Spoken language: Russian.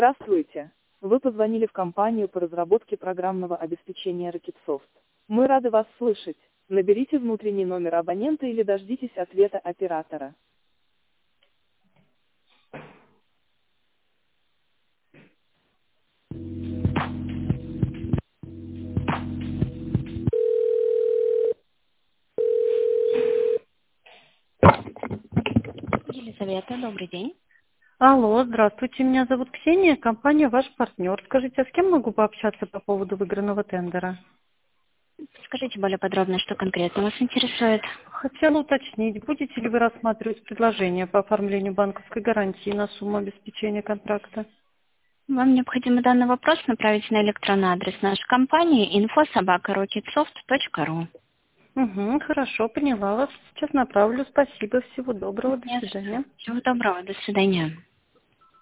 Здравствуйте! Вы позвонили в компанию по разработке программного обеспечения Rocketsoft. Мы рады вас слышать. Наберите внутренний номер абонента или дождитесь ответа оператора. Елизавета, добрый день. Алло, здравствуйте, меня зовут Ксения, компания «Ваш партнер». Скажите, а с кем могу пообщаться по поводу выигранного тендера? Скажите более подробно, что конкретно вас интересует. Хотела уточнить, будете ли вы рассматривать предложение по оформлению банковской гарантии на сумму обеспечения контракта? Вам необходимо данный вопрос направить на электронный адрес нашей компании info@rocketsoft.ru. Угу, хорошо, поняла вас. Сейчас направлю. Спасибо, всего доброго, до Нет, свидания. всего доброго, до свидания.